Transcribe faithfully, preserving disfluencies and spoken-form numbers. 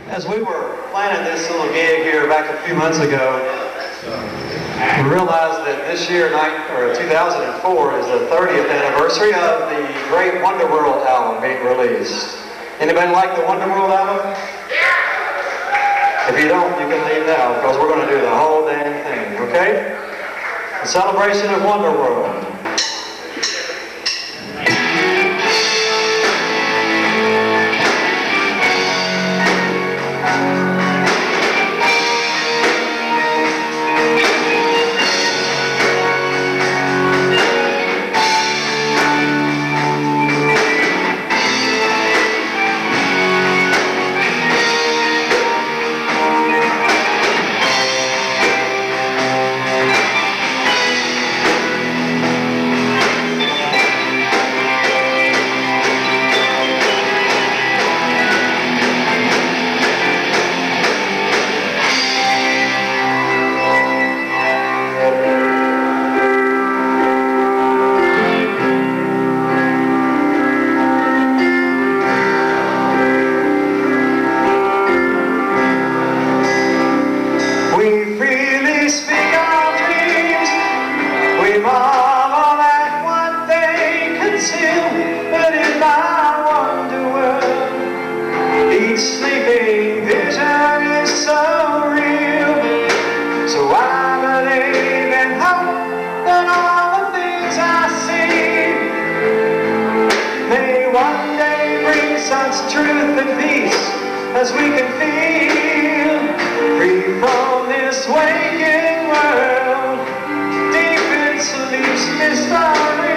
As we were planning this little gig here back a few months ago, we realized that this year, or two thousand four, is the thirtieth anniversary of the great Wonderworld album being released. Anybody like the Wonderworld album? If you don't, you can leave now, because we're going to do the whole damn thing, okay? A celebration of Wonderworld. Sleeping vision is so real, so I believe and hope that all the things I see may one day bring such truth and peace as we can feel, free from this waking world, deep in sleep's mystery.